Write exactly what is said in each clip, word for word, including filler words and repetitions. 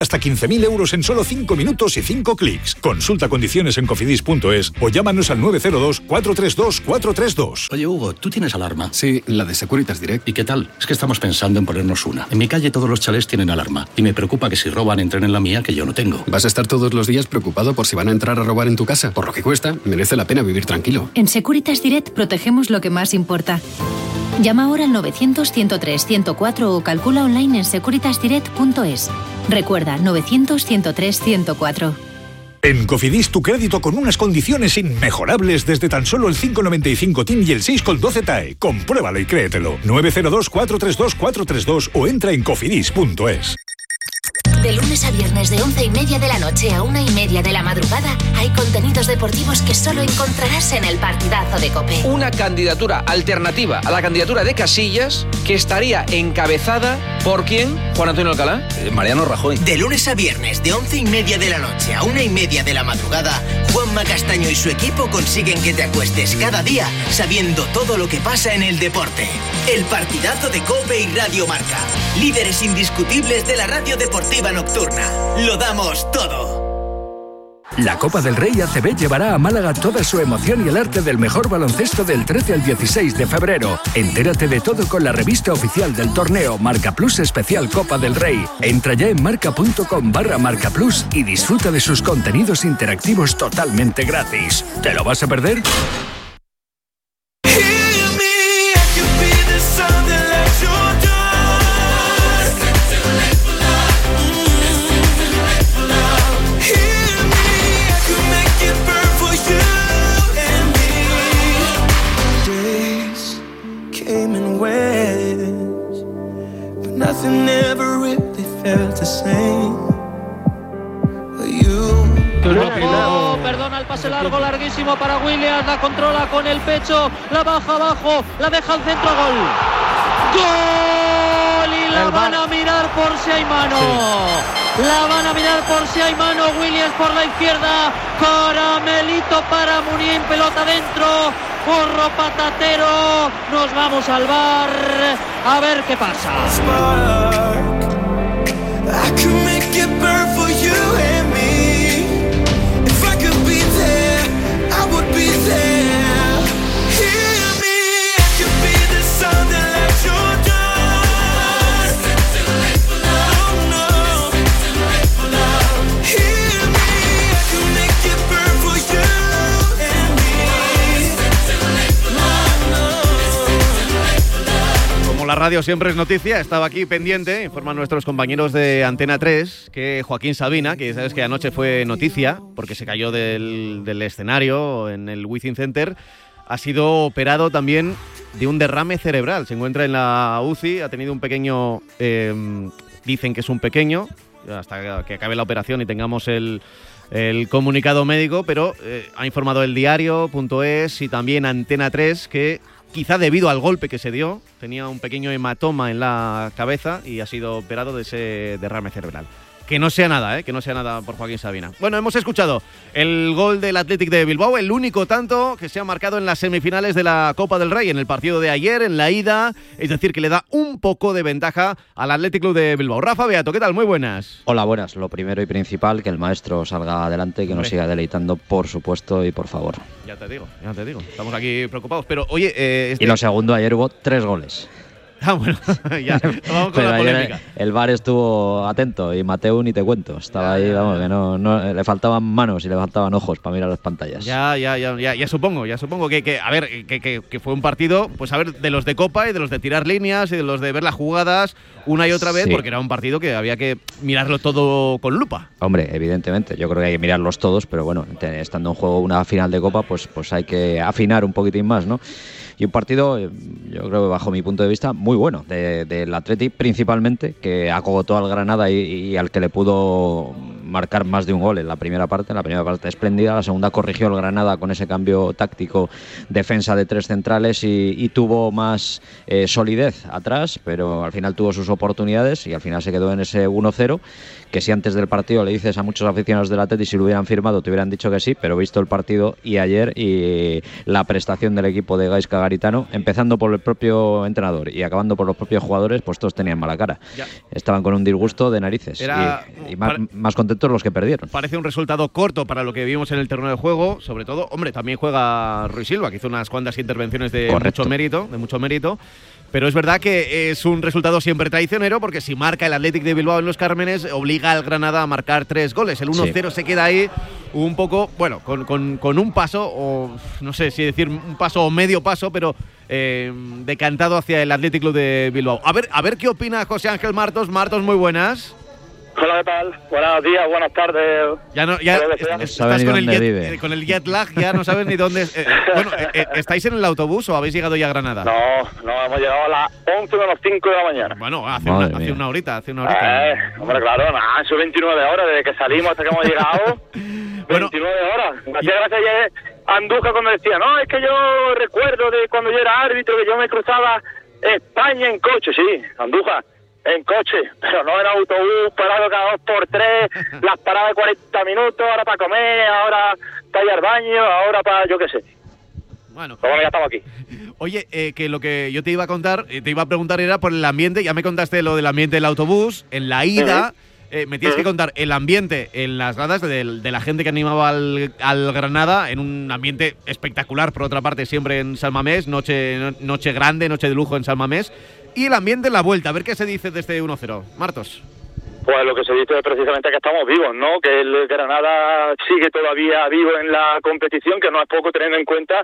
Hasta quince mil euros en solo cinco minutos y cinco clics. Consulta condiciones en cofidis punto es o llámanos al nueve cero dos, cuatro tres dos, cuatro tres dos. Oye, Hugo, ¿tú tienes alarma? Sí, la de Securitas Direct. ¿Y qué tal? Es que estamos pensando en ponernos una. En mi calle todos los chalés tienen alarma y me preocupa que si roban entren en la mía, que yo no tengo. ¿Vas a estar todos los días preocupado por si van a entrar a robar en tu casa? Por lo que cuesta, merece la pena vivir tranquilo. En Securitas Direct protegemos lo que más importa. Llama ahora al novecientos, ciento tres, ciento cuatro o calcula online en securitas direct punto es. Recuerda, novecientos, ciento tres, ciento cuatro. En Cofidis, tu crédito con unas condiciones inmejorables desde tan solo el cinco coma noventa y cinco T I N y el seis coma doce T A E. Compruébalo y créetelo. nueve cero dos, cuatro tres dos, cuatro tres dos o entra en cofidis punto es. De lunes a viernes de once y media de la noche a una y media de la madrugada hay contenidos deportivos que solo encontrarás en el Partidazo de COPE. Una candidatura alternativa a la candidatura de Casillas que estaría encabezada ¿por quién? Juan Antonio Alcalá. Eh, Mariano Rajoy. De lunes a viernes de once y media de la noche a una y media de la madrugada, Juanma Castaño y su equipo consiguen que te acuestes cada día sabiendo todo lo que pasa en el deporte. El Partidazo de COPE y Radio Marca. Líderes indiscutibles de la radio deportiva nocturna. Lo damos todo. La Copa del Rey A C B llevará a Málaga toda su emoción y el arte del mejor baloncesto del trece al dieciséis de febrero. Entérate de todo con la revista oficial del torneo Marca Plus Especial Copa del Rey. Entra ya en marca punto com barra Marca Plus y disfruta de sus contenidos interactivos totalmente gratis. ¿Te lo vas a perder? Nothing ever really felt the same. You. Oh, perdona el pase largo, larguísimo para Williams, la controla con el pecho, la baja abajo, la deja al centro, gol. ¡Gol! Y la van a mirar por si hay mano. Sí. La van a mirar por si hay mano. Williams por la izquierda, caramelito para Munier, pelota dentro. Porro patatero, nos vamos al bar a ver qué pasa. La radio siempre es noticia, estaba aquí pendiente, informan nuestros compañeros de Antena tres, que Joaquín Sabina, que sabes que anoche fue noticia, porque se cayó del, del escenario en el Wizzing Center, ha sido operado también de un derrame cerebral. Se encuentra en la U C I, ha tenido un pequeño, eh, dicen que es un pequeño, hasta que acabe la operación y tengamos el, el comunicado médico, pero eh, ha informado el diario punto es y también Antena tres que quizá debido al golpe que se dio, tenía un pequeño hematoma en la cabeza y ha sido operado de ese derrame cerebral. Que no sea nada, ¿eh? Que no sea nada por Joaquín Sabina. Bueno, hemos escuchado el gol del Athletic de Bilbao, el único tanto que se ha marcado en las semifinales de la Copa del Rey, en el partido de ayer, en la ida, es decir, que le da un poco de ventaja al Athletic Club de Bilbao. Rafa Beato, ¿qué tal? Muy buenas. Hola, buenas. Lo primero y principal, que el maestro salga adelante, que nos siga deleitando, por supuesto, y por favor. Ya te digo, ya te digo. Estamos aquí preocupados, pero oye... Eh, este... Y lo segundo, ayer hubo tres goles. Ah, bueno, ya, vamos con pero la polémica. El V A R estuvo atento y Mateu ni te cuento. Estaba ahí, vamos, que no, no le faltaban manos y le faltaban ojos para mirar las pantallas. Ya, ya, ya, ya, ya supongo, ya supongo que, que a ver, que, que, que fue un partido, pues a ver, de los de Copa y de los de tirar líneas y de los de ver las jugadas una y otra vez, sí. Porque era un partido que había que mirarlo todo con lupa. Hombre, evidentemente, yo creo que hay que mirarlos todos, pero bueno, estando en juego una final de Copa, pues, pues hay que afinar un poquitín más, ¿no? Y un partido, yo creo que bajo mi punto de vista, muy bueno, del de, Atleti principalmente, que acogotó al Granada y, y al que le pudo marcar más de un gol en la primera parte, en la primera parte espléndida, la segunda corrigió el Granada con ese cambio táctico, defensa de tres centrales y, y tuvo más eh, solidez atrás, pero al final tuvo sus oportunidades y al final se quedó en ese uno cero, que si antes del partido le dices a muchos aficionados del Atleti si lo hubieran firmado te hubieran dicho que sí, pero visto el partido y ayer y la prestación del equipo de Gaizka Garitano, empezando por el propio entrenador y acabando por los propios jugadores, pues todos tenían mala cara. Ya. Estaban con un disgusto de narices. Era, y, y más, más contentos los que perdieron. Parece un resultado corto para lo que vimos en el terreno de juego, sobre todo, hombre, también juega Rui Silva, que hizo unas cuantas intervenciones de Correcto. mucho mérito, de mucho mérito. Pero es verdad que es un resultado siempre traicionero, porque si marca el Athletic de Bilbao en Los Cármenes, obliga al Granada a marcar tres goles. El uno cero sí. se queda ahí un poco, bueno, con, con, con un paso, o no sé si decir un paso o medio paso, pero eh, decantado hacia el Athletic Club de Bilbao. A ver, a ver qué opina José Ángel Martos. Martos, muy buenas. Hola, ¿qué tal? Buenos días, buenas tardes. Ya no, ya estás con el, jet, eh, con el jet lag, ya no sabes ni dónde. Eh, bueno, eh, ¿estáis en el autobús o habéis llegado ya a Granada? No, no, hemos llegado a las once menos cinco de la mañana. Bueno, hace, una, hace una horita, hace una horita. Eh, hombre, claro, nada, son veintinueve horas desde que salimos hasta que hemos llegado. Bueno, veintinueve horas. Gracias, gracias ayer Andújar cuando decía, no, es que yo recuerdo de cuando yo era árbitro que yo me cruzaba España en coche, sí, Andújar. En coche, pero no en autobús, parado cada dos por tres, las paradas de cuarenta minutos, ahora para comer, ahora para ir al baño, ahora para yo qué sé. Bueno, pero bueno, ya estamos aquí. Oye, eh, que lo que yo te iba a contar, eh, te iba a preguntar era por el ambiente, ya me contaste lo del ambiente del autobús, en la ida, uh-huh. eh, me tienes uh-huh. que contar el ambiente en las gradas de, de la gente que animaba al, al Granada, en un ambiente espectacular, por otra parte, siempre en San Mamés, noche, noche grande, noche de lujo en San Mamés. Y el ambiente en la vuelta, a ver qué se dice de este uno cero. Martos. Pues lo que se dice es precisamente que estamos vivos, ¿no? Que el Granada sigue todavía vivo en la competición, que no es poco teniendo en cuenta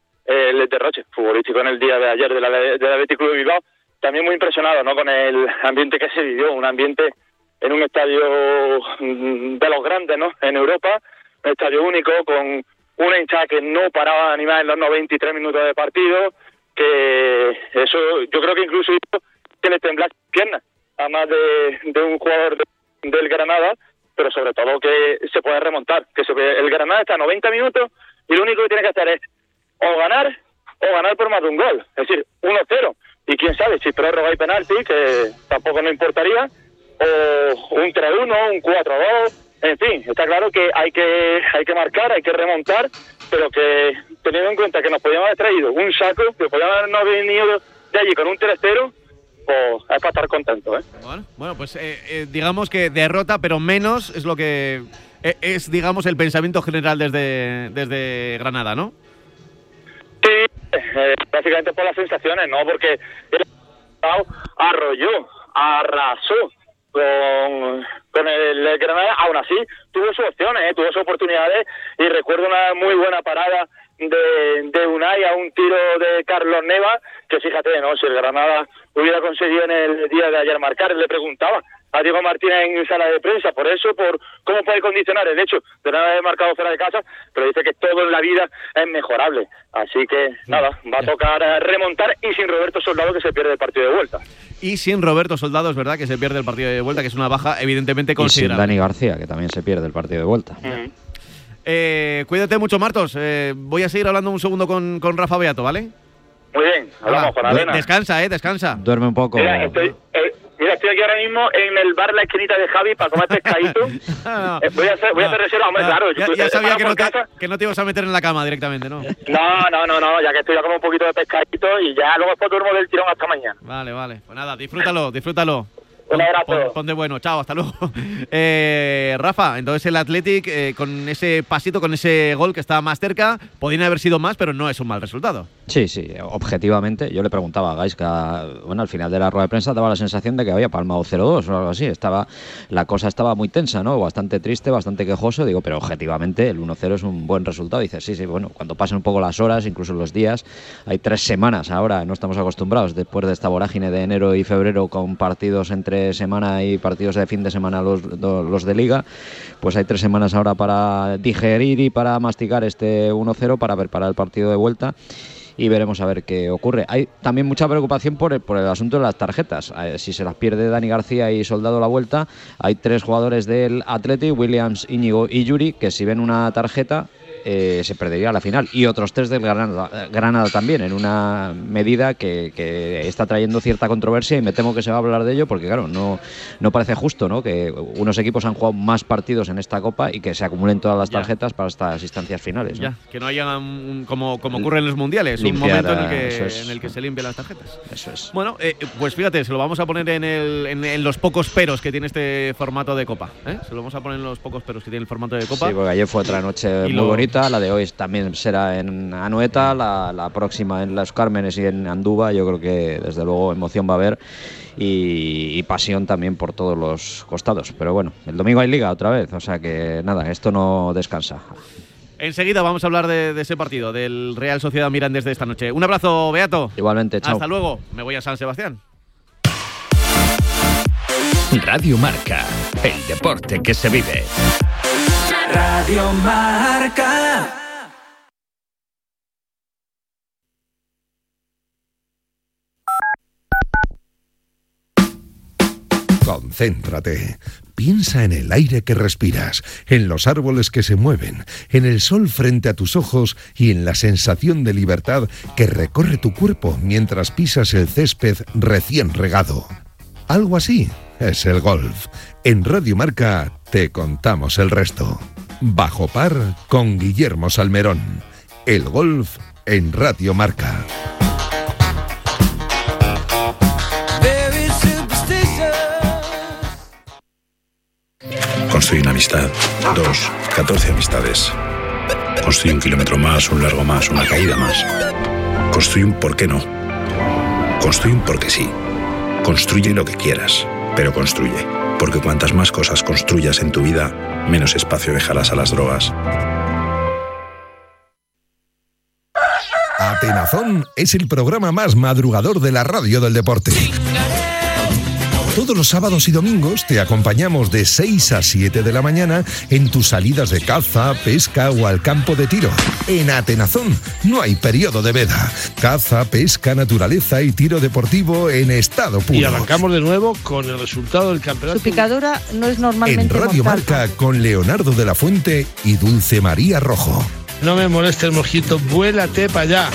el derroche futbolístico en el día de ayer del Athletic Club de Bilbao. También muy impresionado, ¿no? Con el ambiente que se vivió, un ambiente en un estadio de los grandes, ¿no? En Europa, un estadio único, con una hinchada que no paraba de animar en los noventa y tres minutos de partido, que eso yo creo que incluso que le temblan las piernas, además de, de un jugador de, del Granada, pero sobre todo que se puede remontar, que se, el Granada está a noventa minutos y lo único que tiene que hacer es o ganar o ganar por más de un gol, es decir, uno cero, y quién sabe si prórroga y penalti, que tampoco no importaría, o un tres uno, un cuatro dos, en fin, está claro que hay que hay que marcar, hay que remontar, pero que teniendo en cuenta que nos podíamos haber traído un saco, que podíamos habernos venido de allí con un tres cero, pues es para estar contento, ¿eh? Bueno, bueno pues eh, eh, digamos que derrota, pero menos es lo que eh, es, digamos, el pensamiento general desde, desde Granada, ¿no? Sí, eh, básicamente por las sensaciones, ¿no? Porque el arrolló, arrasó con, con el, el Granada, aún así tuvo sus opciones, ¿eh? tuvo sus oportunidades, y recuerdo una muy buena parada de, de Unai a un tiro de Carlos Neva, que fíjate, ¿no? Si el Granada hubiera conseguido en el día de ayer marcar, le preguntaba a Diego Martínez en sala de prensa por eso, por cómo puede condicionar el hecho de no haber marcado fuera de casa, pero dice que todo en la vida es mejorable, así que nada, va a tocar remontar, y sin Roberto Soldado, que se pierde el partido de vuelta. Y sin Roberto Soldado, es verdad que se pierde el partido de vuelta, que es una baja evidentemente considerable. Y sin Dani García, que también se pierde el partido de vuelta. Uh-huh. eh, cuídate mucho, Martos. Eh, voy a seguir hablando un segundo con, con Rafa Beato, ¿vale? Muy bien, hablamos con Arena. Descansa, eh, descansa. Duerme un poco. Mira, estoy, eh, mira, estoy aquí ahora mismo en el bar La Esquinita de Javi para comer pescadito. no, eh, voy a hacer, voy no, a hacer reserva, hombre, no, claro. Ya, ya sabía que no, te, que no te ibas a meter en la cama directamente, ¿no? No, no, no, no, ya que estoy ya como un poquito de pescadito y ya luego después duermo del tirón hasta mañana. Vale, vale. Pues nada, disfrútalo, disfrútalo. Un abrazo. Pon, pon de bueno, chao, hasta luego. eh, Rafa, entonces el Athletic, eh, con ese pasito, con ese gol que estaba más cerca, podrían haber sido más, pero no es un mal resultado. Sí, sí, objetivamente. Yo le preguntaba a Gaizka, bueno, al final de la rueda de prensa daba la sensación de que había palmado cero dos o algo así. Estaba, la cosa estaba muy tensa, ¿no? Bastante triste, bastante quejoso. Digo, pero objetivamente el uno cero es un buen resultado. Dice, sí, sí, bueno, cuando pasen un poco las horas, incluso los días, hay tres semanas ahora, no estamos acostumbrados, después de esta vorágine de enero y febrero con partidos entre semana y partidos de fin de semana los, los de Liga, pues hay tres semanas ahora para digerir y para masticar este uno cero, para preparar el partido de vuelta. y veremos a ver qué ocurre. Hay también mucha preocupación por el, por el asunto de las tarjetas. Eh, si se las pierde Dani García y Soldado la vuelta, hay tres jugadores del Athletic, Williams, Íñigo y Yuri, que si ven una tarjeta eh, se perdería la final, y otros tres del Granada, Granada también, en una medida que, que está trayendo cierta controversia, y me temo que se va a hablar de ello porque claro, no, no parece justo, ¿no?, que unos equipos han jugado más partidos en esta Copa y que se acumulen todas las tarjetas ya para estas instancias finales, ¿no? Ya, que no haya un, como, como ocurre en los mundiales, limpiar, un momento en el, que, es. en el que se limpian las tarjetas. Eso es. Bueno, eh, pues fíjate, se lo vamos a poner en, el, en, en los pocos peros que tiene este formato de Copa, ¿eh? Se lo vamos a poner en los pocos peros que tiene el formato de Copa. Sí, porque ayer fue otra noche muy lo... bonita, la de hoy también será en Anoeta, la, la próxima en Las Cármenes y en Andúba. Yo creo que desde luego emoción va a haber y, y pasión también por todos los costados. Pero bueno, el domingo hay Liga otra vez, o sea que nada, esto no descansa. Enseguida vamos a hablar de, de ese partido, del Real Sociedad Mirandés de esta noche. Un abrazo, Beato. Igualmente, chao. Hasta luego, me voy a San Sebastián. Radio Marca, el deporte que se vive. Radio Marca. Concéntrate. Piensa en el aire que respiras, en los árboles que se mueven, en el sol frente a tus ojos y en la sensación de libertad que recorre tu cuerpo mientras pisas el césped recién regado. Algo así es el golf. En Radio Marca te contamos el resto. Bajo par con Guillermo Salmerón. El golf en Radio Marca. Construye una amistad, dos, catorce amistades. Construye un kilómetro más, un largo más, una caída más. Construye un por qué no. Construye un porque sí. Construye lo que quieras, pero construye. Porque cuantas más cosas construyas en tu vida, menos espacio dejarás a las drogas. Atenazón es el programa más madrugador de la radio del deporte. Todos los sábados y domingos te acompañamos de seis a siete de la mañana en tus salidas de caza, pesca o al campo de tiro. En Atenazón no hay periodo de veda. Caza, pesca, naturaleza y tiro deportivo en estado puro. Y arrancamos de nuevo con el resultado del campeonato. Su picadura no es normalmente En Radio mortal. Marca con Leonardo de la Fuente y Dulce María Rojo. No me moleste el mojito, vuélate para allá.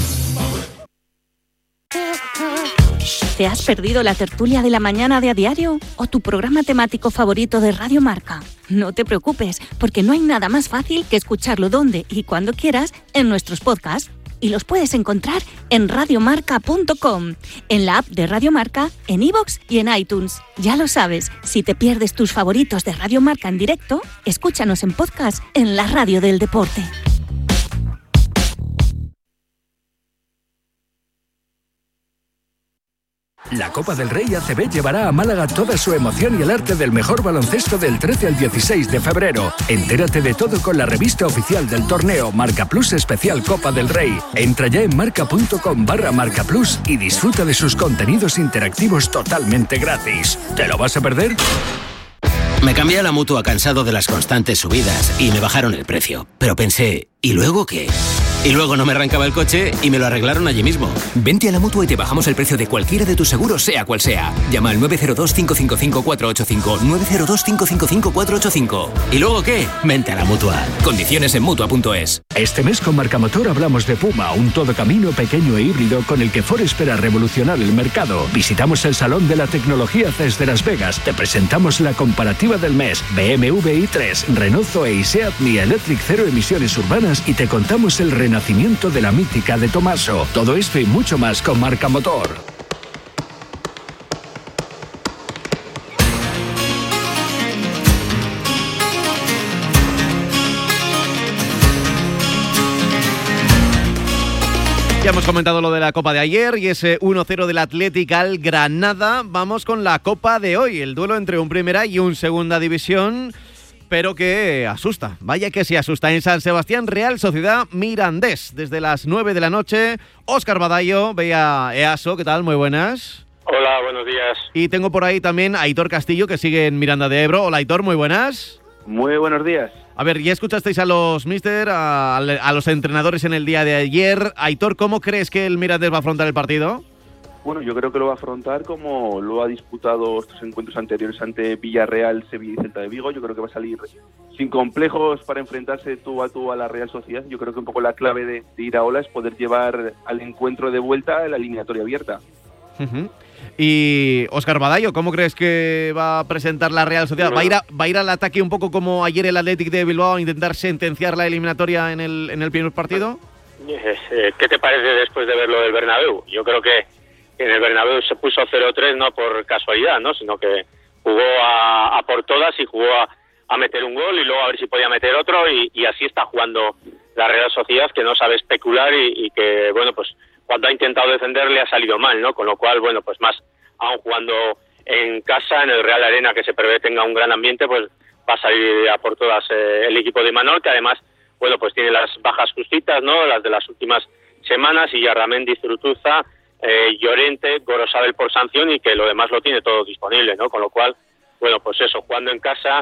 ¿Te has perdido la tertulia de la mañana de A Diario o tu programa temático favorito de Radio Marca? No te preocupes, porque no hay nada más fácil que escucharlo donde y cuando quieras en nuestros podcasts. Y los puedes encontrar en radiomarca punto com, en la app de Radio Marca, en iVoox y en iTunes. Ya lo sabes, si te pierdes tus favoritos de Radio Marca en directo, escúchanos en podcast en la radio del deporte. La Copa del Rey A C B llevará a Málaga toda su emoción y el arte del mejor baloncesto del trece al dieciséis de febrero. Entérate de todo con la revista oficial del torneo Marca Plus Especial Copa del Rey. Entra ya en marca punto com barra Marca Plus y disfruta de sus contenidos interactivos totalmente gratis. ¿Te lo vas a perder? Me cambié a la Mutua cansado de las constantes subidas y me bajaron el precio. Pero pensé, ¿y luego qué? Y luego no me arrancaba el coche y me lo arreglaron allí mismo. Vente a la Mutua y te bajamos el precio de cualquiera de tus seguros, sea cual sea. Llama al nueve cero dos, cinco cinco cinco, cuatro ocho cinco, nueve cero dos, cinco cinco cinco, cuatro ocho cinco. ¿Y luego qué? Vente a la Mutua. Condiciones en Mutua punto es. Este mes con Marcamotor hablamos de Puma, un todocamino pequeño e híbrido con el que Ford espera revolucionar el mercado. Visitamos el Salón de la Tecnología C E S de Las Vegas. Te presentamos la comparativa del mes. B M W i tres, Renault Zoe y Seat Mii Electric cero emisiones urbanas y te contamos el renacimiento de la mítica de Tomaso. Todo esto y mucho más con Marcamotor. Ya hemos comentado lo de la Copa de ayer y ese uno cero del Athletic al Granada. Vamos con la Copa de hoy, el duelo entre un Primera y un Segunda División, pero que asusta. Vaya que sí asusta. En San Sebastián, Real Sociedad Mirandés. Desde las nueve de la noche, Óscar Badallo, veía EASO. ¿Qué tal? Muy buenas. Hola, buenos días. Y tengo por ahí también a Aitor Castillo, que sigue en Miranda de Ebro. Hola, Aitor, muy buenas. Muy buenos días. A ver, ya escuchasteis a los míster, a, a los entrenadores en el día de ayer. Aitor, ¿cómo crees que el Mirandés va a afrontar el partido? Bueno, yo creo que lo va a afrontar como lo ha disputado estos encuentros anteriores ante Villarreal, Sevilla y Celta de Vigo. Yo creo que va a salir sin complejos para enfrentarse tú a tú a la Real Sociedad. Yo creo que un poco la clave de, de Iraola es poder llevar al encuentro de vuelta la eliminatoria abierta. Uh-huh. Y Óscar Badallo, ¿cómo crees que va a presentar la Real Sociedad? ¿Va a ir, a, va a ir al ataque un poco como ayer el Athletic de Bilbao a intentar sentenciar la eliminatoria en el, en el primer partido? ¿Qué te parece después de ver lo del Bernabéu? Yo creo que en el Bernabéu se puso cero tres no por casualidad, ¿no? Sino que jugó a, a por todas y jugó a, a meter un gol y luego a ver si podía meter otro y, y así está jugando la Real Sociedad, que no sabe especular y, y que, bueno, pues cuando ha intentado defender le ha salido mal, ¿no? Con lo cual, bueno, pues más aún jugando en casa, en el Real Arena, que se prevé tenga un gran ambiente, pues va a salir a por todas eh, el equipo de Imanol, que además, bueno, pues tiene las bajas justitas, ¿no? Las de las últimas semanas, y Yarramendi, Zurutuza, eh, Llorente, Gorosabel por sanción, y que lo demás lo tiene todo disponible, ¿no? Con lo cual, bueno, pues eso, jugando en casa,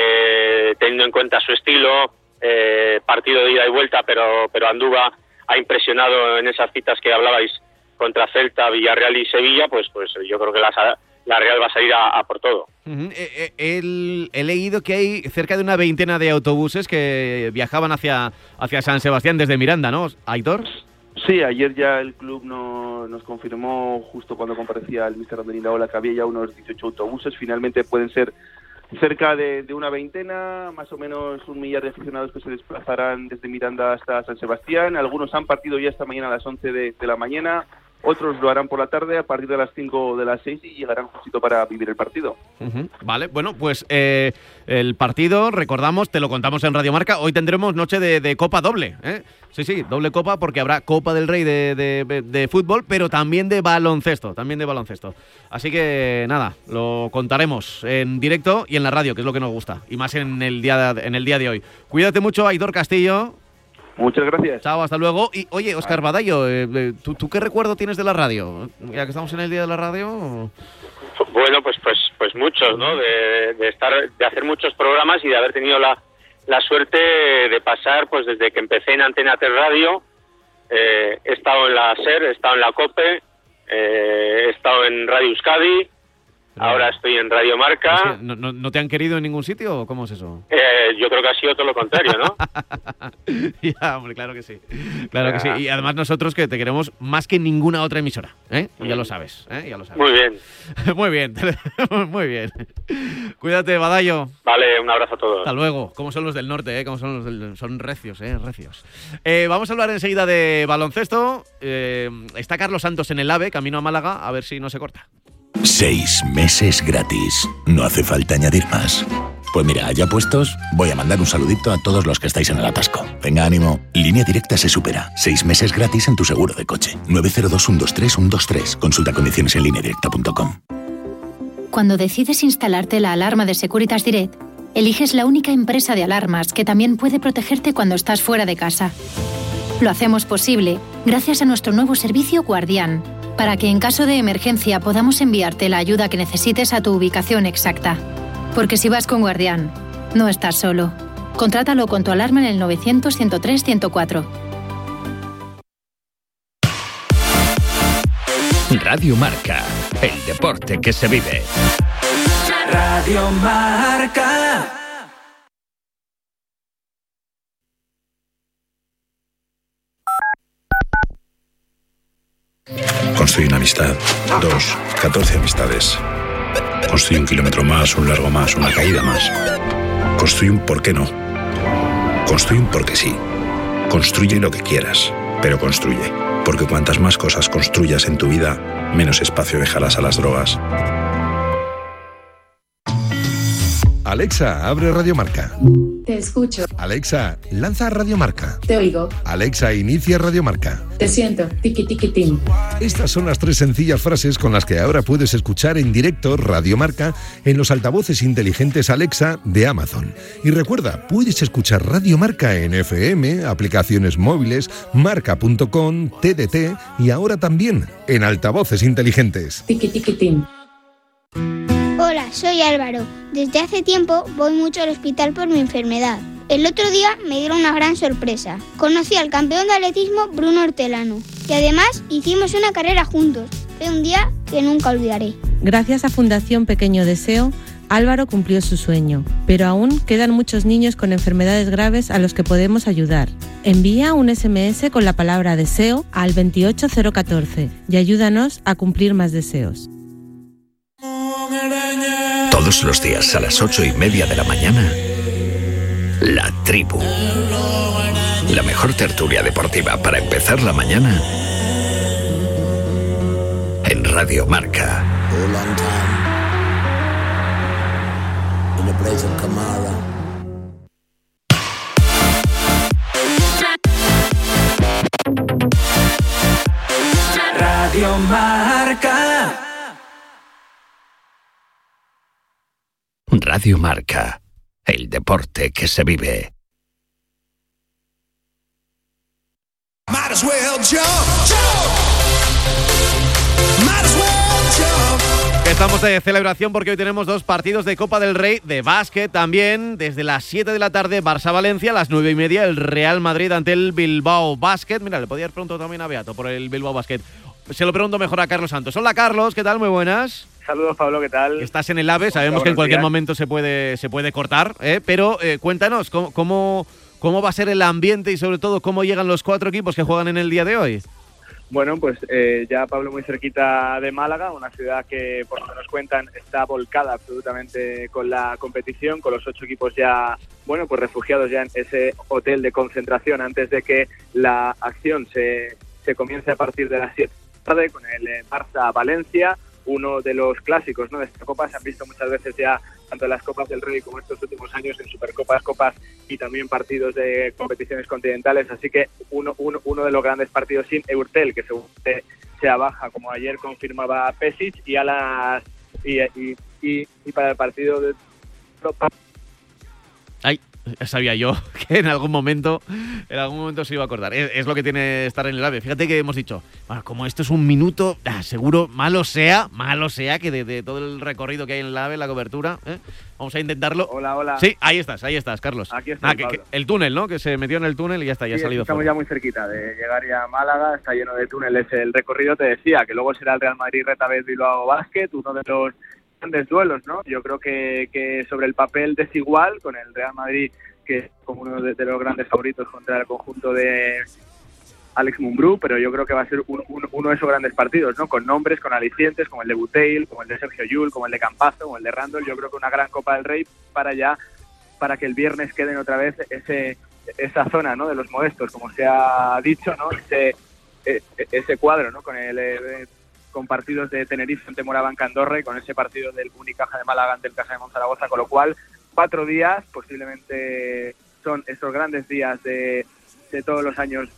eh, teniendo en cuenta su estilo, eh, partido de ida y vuelta, pero, pero Andúba ha impresionado en esas citas que hablabais contra Celta, Villarreal y Sevilla, pues pues yo creo que la, la Real va a salir a, a por todo. Uh-huh. Eh, eh, el, he leído que hay cerca de una veintena de autobuses que viajaban hacia, hacia San Sebastián desde Miranda, ¿no, Aitor? Sí, ayer ya el club no, nos confirmó, justo cuando comparecía el míster Ander Iraola, que había ya unos dieciocho autobuses. Finalmente pueden ser cerca de, de una veintena, más o menos un millar de aficionados que se desplazarán desde Miranda hasta San Sebastián. Algunos han partido ya esta mañana a las once de, de la mañana, otros lo harán por la tarde a partir de las cinco de las seis y llegarán justito para vivir el partido. Uh-huh. Vale, bueno, pues eh, el partido, recordamos, te lo contamos en Radio Marca, hoy tendremos noche de, de Copa doble, ¿eh? Sí, sí, doble Copa, porque habrá Copa del Rey de, de, de fútbol, pero también de baloncesto, también de baloncesto. Así que nada, lo contaremos en directo y en la radio, que es lo que nos gusta, y más en el día de, en el día de hoy. Cuídate mucho, Aitor Castillo. Muchas gracias. Chao, hasta luego. Y oye, Óscar Badallo, eh, ¿tú, ¿tú qué recuerdo tienes de la radio? Ya que estamos en el día de la radio. Bueno, pues pues pues muchos, ¿no? De, de estar, de hacer muchos programas y de haber tenido la, la suerte de pasar, pues desde que empecé en Antena tres Radio, eh, he estado en la SER, he estado en la COPE, eh, he estado en Radio Euskadi. Ahora estoy en Radio Marca. Es que no, no, ¿No te han querido en ningún sitio o cómo es eso? Eh, yo creo que ha sido todo lo contrario, ¿no? Ya, hombre, claro que sí. Claro que sí. Y además nosotros que te queremos más que ninguna otra emisora, ¿eh? Ya lo sabes, ¿eh? Ya lo sabes. Muy bien. Muy bien. Muy bien. Cuídate, Badallo. Vale, un abrazo a todos. Hasta luego. ¿Cómo son los del norte, eh? ¿Cómo son los del... Son recios, ¿eh? Recios. Eh, vamos a hablar enseguida de baloncesto. Eh, está Carlos Santos en el AVE, camino a Málaga, a ver si no se corta. Seis meses gratis. No hace falta añadir más. Pues mira, ya puestos, voy a mandar un saludito a todos los que estáis en el atasco. Venga, ánimo. Línea Directa se supera. Seis meses gratis en tu seguro de coche. nueve cero dos, uno dos tres, uno dos tres. Consulta condiciones en línea directa punto com. Cuando decides instalarte la alarma de Securitas Direct, eliges la única empresa de alarmas que también puede protegerte cuando estás fuera de casa. Lo hacemos posible gracias a nuestro nuevo servicio Guardián, para que en caso de emergencia podamos enviarte la ayuda que necesites a tu ubicación exacta. Porque si vas con Guardián, no estás solo. Contrátalo con tu alarma en el novecientos, ciento tres, ciento cuatro. Radio Marca, el deporte que se vive. Radio Marca. Construye una amistad. Dos, catorce amistades. Construye un kilómetro más, un largo más, una caída más. Construye un por qué no. Construye un porque sí. Construye lo que quieras, pero construye. Porque cuantas más cosas construyas en tu vida, menos espacio dejarás a las drogas. Alexa, abre Radio Marca. Te escucho. Alexa, lanza Radio Marca. Te oigo. Alexa, inicia Radio Marca. Te siento. Tiki tiki tim. Estas son las tres sencillas frases con las que ahora puedes escuchar en directo Radio Marca en los altavoces inteligentes Alexa de Amazon. Y recuerda, puedes escuchar Radio Marca en F M, aplicaciones móviles, marca punto com, T D T y ahora también en altavoces inteligentes. Tiki tiki tim. Hola, soy Álvaro. Desde hace tiempo voy mucho al hospital por mi enfermedad. El otro día me dieron una gran sorpresa. Conocí al campeón de atletismo Bruno Hortelano y además hicimos una carrera juntos. Fue un día que nunca olvidaré. Gracias a Fundación Pequeño Deseo, Álvaro cumplió su sueño, pero aún quedan muchos niños con enfermedades graves a los que podemos ayudar. Envía un ese eme ese con la palabra deseo al veintiocho cero catorce y ayúdanos a cumplir más deseos. Todos los días a las ocho y media de la mañana, La Tribu. La mejor tertulia deportiva para empezar la mañana en Radio Marca. Radio Marca. Radio Marca. El deporte que se vive. Might as well jump, jump. Might as well jump. Estamos de celebración porque hoy tenemos dos partidos de Copa del Rey de básquet también. Desde las siete de la tarde, Barça-Valencia, a las nueve y media, el Real Madrid ante el Bilbao Basket. Mira, le podía ir pronto también a Beato por el Bilbao Basket. Se lo pregunto mejor a Carlos Santos. Hola, Carlos, ¿qué tal? Muy buenas. Saludos, Pablo, ¿qué tal? Estás en el AVE, sabemos Hola, que en cualquier días. momento se puede, se puede cortar, ¿eh? pero eh, cuéntanos, ¿cómo, cómo, ¿cómo va a ser el ambiente y sobre todo cómo llegan los cuatro equipos que juegan en el día de hoy? Bueno, pues eh, ya, Pablo, muy cerquita de Málaga, una ciudad que, por lo que nos cuentan, está volcada absolutamente con la competición, con los ocho equipos ya, bueno, pues refugiados ya en ese hotel de concentración antes de que la acción se, se comience a partir de las siete de la tarde con el eh, Barça-Valencia, uno de los clásicos, ¿no?, de esta Copa. Se han visto muchas veces ya, tanto en las Copas del Rey como estos últimos años, en Supercopas, Copas y también partidos de competiciones continentales. Así que uno, uno, uno de los grandes partidos sin Eurtel, que según se, se abaja, como ayer confirmaba Pesic, y a las y, y, y, y para el partido de Europa. Ay, sabía yo que en algún momento en algún momento se iba a acordar. Es, es lo que tiene estar en el AVE. Fíjate que hemos dicho, bueno, como esto es un minuto, ah, seguro, malo sea, malo sea que de, de todo el recorrido que hay en el AVE, la cobertura, ¿eh? Vamos a intentarlo. Hola, hola. Sí, ahí estás, ahí estás, Carlos. Aquí está, ah, que, que el túnel, ¿no? Que se metió en el túnel y ya está, ya sí, ha salido estamos fuera. Ya muy cerquita de llegar ya a Málaga, está lleno de túneles el recorrido. Te decía que luego será el Real Madrid Retabet Bilbao Basket, uno de los grandes duelos, ¿no? Yo creo que, que sobre el papel desigual, con el Real Madrid que como uno de, de los grandes favoritos contra el conjunto de Alex Mumbrú, pero yo creo que va a ser un, un, uno de esos grandes partidos, ¿no? Con nombres, con alicientes, como el de Buteil, como el de Sergio Llull, como el de Campazo, como el de Randall. Yo creo que una gran Copa del Rey para ya, para que el viernes queden otra vez ese esa zona, ¿no?, de los modestos, como se ha dicho, ¿no? Ese ese cuadro, ¿no?, con el eh, con partidos de Tenerife ante Morabanca Andorra y con ese partido del Unicaja de Málaga ante el Casa de Monzaragoza, con lo cual cuatro días, posiblemente son esos grandes días de, de todos los años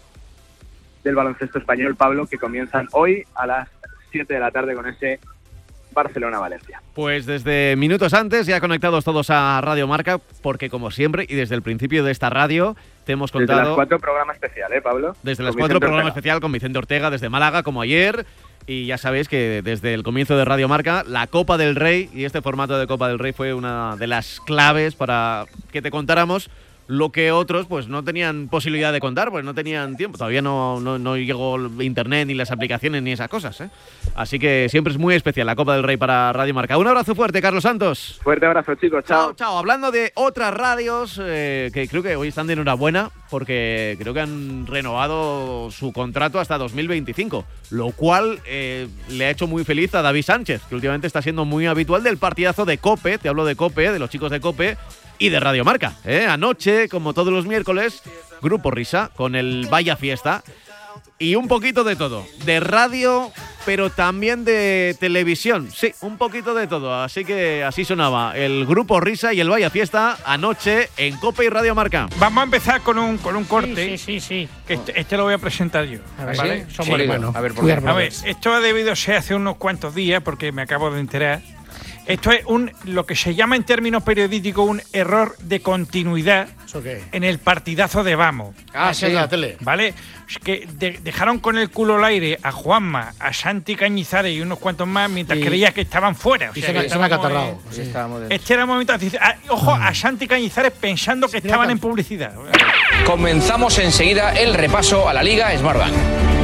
del baloncesto español, Pablo, que comienzan hoy a las siete de la tarde con ese Barcelona-Valencia. Pues desde minutos antes, ya conectados todos a Radio Marca, porque como siempre, y desde el principio de esta radio, te hemos contado... Desde las cuatro, programa especial, ¿eh, Pablo? Desde las con cuatro, Vicente programa Ortega. especial con Vicente Ortega, desde Málaga, como ayer. Y ya sabéis que desde el comienzo de Radio Marca, la Copa del Rey y este formato de Copa del Rey fue una de las claves para que te contáramos lo que otros pues no tenían posibilidad de contar, pues no tenían tiempo. Todavía no, no, no llegó internet, ni las aplicaciones, ni esas cosas, ¿eh? Así que siempre es muy especial la Copa del Rey para Radio Marca. Un abrazo fuerte, Carlos Santos. Fuerte abrazo, chicos. Chao. Chao, chao. Hablando de otras radios, eh, que creo que hoy están de enhorabuena, porque creo que han renovado su contrato hasta dos mil veinticinco, lo cual eh, le ha hecho muy feliz a David Sánchez, que últimamente está siendo muy habitual del partidazo de COPE, te hablo de COPE, de los chicos de COPE, y de Radio Marca, ¿eh? Anoche, como todos los miércoles, Grupo Risa, con el Vaya Fiesta, y un poquito de todo, de radio, pero también de televisión, sí, un poquito de todo, así que así sonaba el Grupo Risa y el Vaya Fiesta anoche en COPE y Radio Marca. Vamos a empezar con un, con un corte. Sí, sí, sí, sí. Que este, este lo voy a presentar yo. A ver, ¿vale? somos hermanos. A ver, por qué. A ver, esto ha debido ser hace unos cuantos días, porque me acabo de enterar. Esto es un lo que se llama en términos periodísticos un error de continuidad ¿Eso qué? en el partidazo de Vamos. Ah, sí, en la tele. ¿Vale? Es que de- dejaron con el culo al aire a Juanma, a Santi Cañizares y unos cuantos más mientras Y- creías que estaban fuera. O Y sea, se que me- se me ha estábamos acatarrado. en- Sí. Estábamos dentro. Este era el momento. Dice, ah, ojo, a Santi Cañizares pensando que estaban en publicidad. Comenzamos enseguida el repaso a la Liga Smartbank.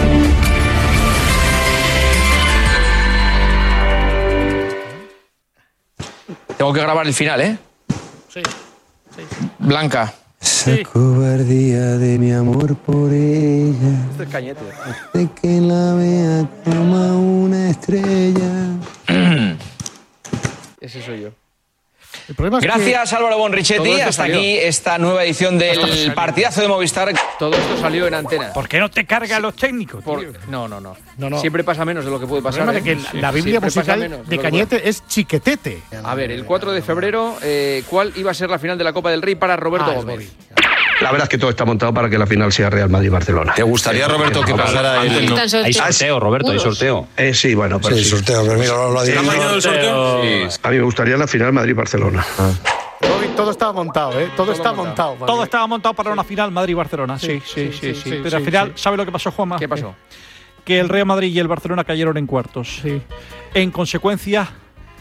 Tengo que grabar el final, ¿eh? Sí. Blanca. Esa cobardía de mi amor por ella, Esto es Cañete. de que la vea como una estrella. Ese soy yo. El problema es Gracias, que... Álvaro Todo Bonrichetti. esto Hasta salió. aquí esta nueva edición del partidazo de Movistar. Todo esto salió en antena. ¿Por qué no te cargan los técnicos? Por- tío? No, no, no, No, no. Siempre pasa menos de lo que puede El pasar. problema ¿eh? es que Sí, la Biblia siempre pasa musical menos de lo que Cañete es Chiquetete. puede- A ver, el cuatro de febrero, eh, ¿cuál iba a ser la final de la Copa del Rey para Roberto Ah, es Gómez? Bobby. La verdad es que todo está montado para que la final sea Real Madrid-Barcelona. ¿Te gustaría, Roberto, que pasara el...? Hay sorteo, Roberto, hay sorteo. Eh, sí, bueno, pues Sí, sí. sorteo, pero mira, lo, lo ¿Sí? ¿Tamaño del sorteo? Sí. A mí me gustaría la final Madrid-Barcelona. Bobby, todo estaba montado, ¿eh? Todo, está montado. Bobby. Todo estaba montado para una final Madrid-Barcelona. Sí, sí, sí, sí. sí, sí, Pero sí, al final, sí. ¿sabe lo que pasó, Juanma? ¿Qué pasó? Que el Real Madrid y el Barcelona cayeron en cuartos. Sí, En consecuencia,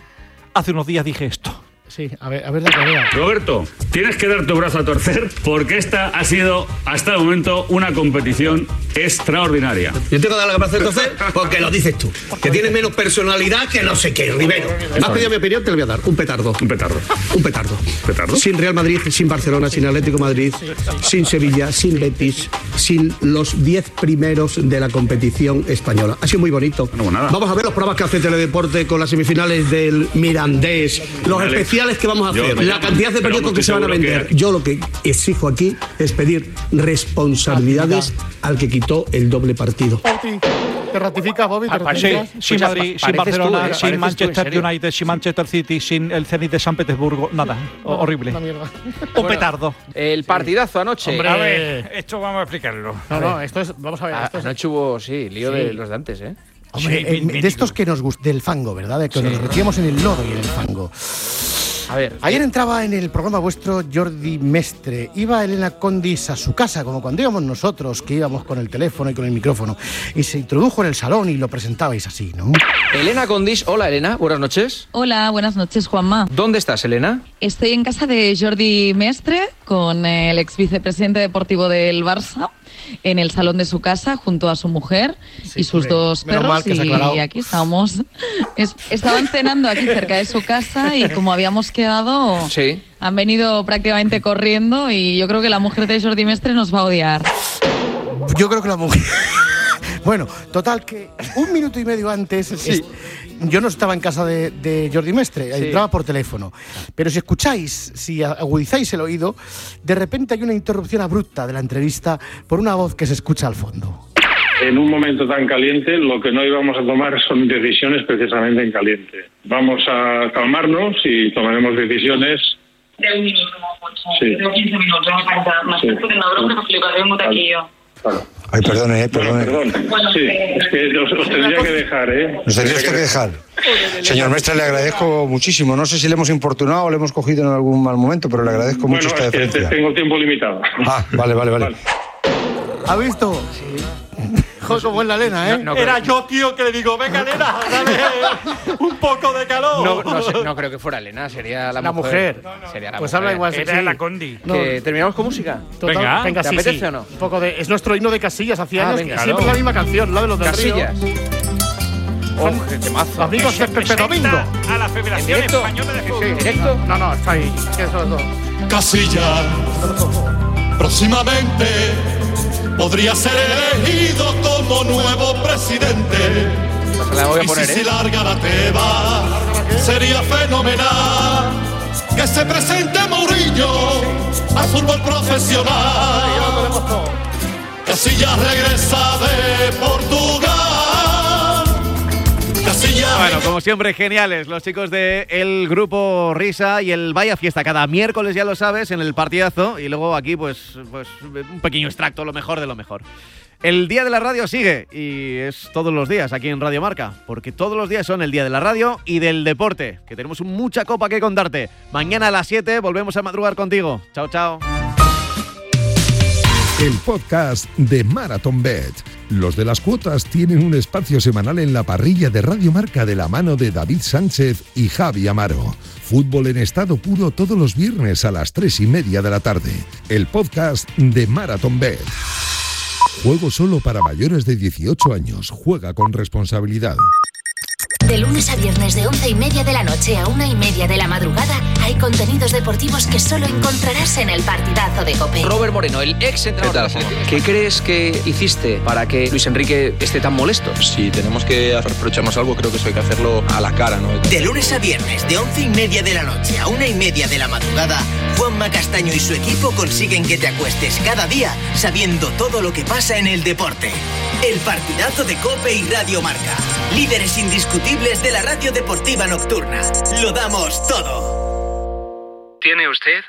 hace unos días dije esto. sí. A ver, a ver de qué vea. Roberto, tienes que dar tu brazo a torcer porque esta ha sido hasta el momento una competición extraordinaria. Yo tengo que dar la capacidad de torcer porque lo dices tú. Que tienes menos personalidad que no sé qué, Rivero. ¿Me has pedido mi opinión? Te lo voy a dar. Un petardo. Un petardo. Un petardo. ¿Petardo? Sin Real Madrid, sin Barcelona, sin Atlético de Madrid, sin Sevilla, sin Betis, sin los diez primeros de la competición española. Ha sido muy bonito. No, nada. Vamos a ver los programas que hace Teledeporte con las semifinales del Mirandés, los Alex, especiales que vamos a yo hacer, me la llamo, cantidad de pero periódicos que estoy se van a seguro vender. que- Yo lo que exijo aquí es pedir responsabilidades al que quitó el doble partido. Bobby, ¿te ratificas, Bobby? ¿Te Sí, ratificas? sin Escucha, Madrid, pa- sin pareces Barcelona, tú, ¿eh? sin Pareces tú, Manchester en serio. United, sin Manchester City, sin el Zenit de San Petersburgo, nada. O- horrible. Una mierda. Un petardo. El partidazo anoche. Hombre, A ver, esto vamos a explicarlo. No, no, esto es. Vamos a ver. Ah, Esto es, anoche hubo, sí, lío Sí. de los de antes, ¿eh? hombre, Sí, eh, mítico. de estos que nos gusta, del fango, ¿verdad? De que nos metíamos en el lodo y en el fango. A ver. Ayer entraba en el programa vuestro Jordi Mestre. Iba Elena Condis a su casa, como cuando íbamos nosotros, que íbamos con el teléfono y con el micrófono. Y se introdujo en el salón y lo presentabais así, ¿no? Elena Condis. Hola, Elena. Buenas noches. Hola, buenas noches, Juanma. ¿Dónde estás, Elena? Estoy en casa de Jordi Mestre con el ex vicepresidente deportivo del Barça en el salón de su casa junto a su mujer y sus hombre, dos menos perros mal que se ha aclarado. y aquí estábamos. Es- estaban cenando aquí cerca de su casa y como habíamos quedado, Sí. han venido prácticamente corriendo y yo creo que la mujer de Jordi Mestre nos va a odiar. Yo creo que la mujer. Bueno, total, que un minuto y medio antes. es- yo no estaba en casa de, de Jordi Mestre, Sí. entraba por teléfono. Pero si escucháis, si agudizáis el oído, de repente hay una interrupción abrupta de la entrevista por una voz que se escucha al fondo. En un momento tan caliente, lo que no íbamos a tomar son decisiones precisamente en caliente. Vamos a calmarnos y tomaremos decisiones. De un minuto, Sí. de quince minutos, me falta. Me Sí. estoy poniendo bronca porque le pasé un motaquillo. Claro. Ay, perdone, eh, Bueno, perdone. perdón. Sí, es que os, os tendría que dejar, ¿eh? Nos tendría usted que dejar. Señor Mestre, le agradezco muchísimo. No sé si le hemos importunado o le hemos cogido en algún mal momento, pero le agradezco Bueno, mucho esta es que deferencia. tengo tiempo limitado. Ah, vale, vale, vale. ¿Ha visto? Joder, como es la Elena, ¿eh? No, no, Era yo, tío, que le digo, venga, nena, dale un poco de calor. No, no, sé, no creo que fuera Elena, sería la, La mujer. Sería la Pues mujer. habla igual. Era sí. la Condi. No. Que ¿Terminamos con música? Total, Venga. venga, ¿Te sí, apetece sí. o no? Un poco de, es nuestro himno de Casillas, hacía Ah, años venga, que siempre claro. la misma canción, la de los del Río. Casillas. Oh, qué temazo. Amigos de Pepe Domingo. A la Federación ¿En directo? Española de Fútbol. ¿En directo? No, no, está ahí. ¿Qué es eso? Casillas próximamente podría ser elegido como nuevo presidente. Pues la voy a Y poner, si se ¿eh? larga la teba, sería fenomenal que se presente Mourinho al fútbol profesional. Casillas regresa de Portugal. Casillas. Bueno, como siempre, geniales los chicos del grupo Risa y el Vaya Fiesta. Cada miércoles, ya lo sabes, en el partidazo. Y luego aquí, pues, pues un pequeño extracto, lo mejor de lo mejor. El Día de la Radio sigue y es todos los días aquí en Radio Marca, porque todos los días son el Día de la Radio y del deporte, que tenemos mucha copa que contarte. Mañana a las siete volvemos a madrugar contigo. Chao, chao. El podcast de Marathon Bet. Los de las cuotas tienen un espacio semanal en la parrilla de Radio Marca de la mano de David Sánchez y Javi Amaro. Fútbol en estado puro todos los viernes a las tres y media de la tarde. El podcast de Marathon Bet. Juego solo para mayores de dieciocho años. Juega con responsabilidad. De lunes a viernes de once y media de la noche a una y media de la madrugada hay contenidos deportivos que solo encontrarás en el Partidazo de COPE. Robert Moreno, el ex entrenador de la selección. ¿Qué crees que hiciste para que Luis Enrique esté tan molesto? Si tenemos que reprocharnos algo, creo que eso hay que hacerlo a la cara, ¿no? De lunes a viernes de once y media de la noche a una y media de la madrugada, Juanma Castaño y su equipo consiguen que te acuestes cada día sabiendo todo lo que pasa en el deporte. El Partidazo de COPE y Radio Marca. Líderes indiscutibles de la radio deportiva nocturna. Lo damos todo. ¿Tiene usted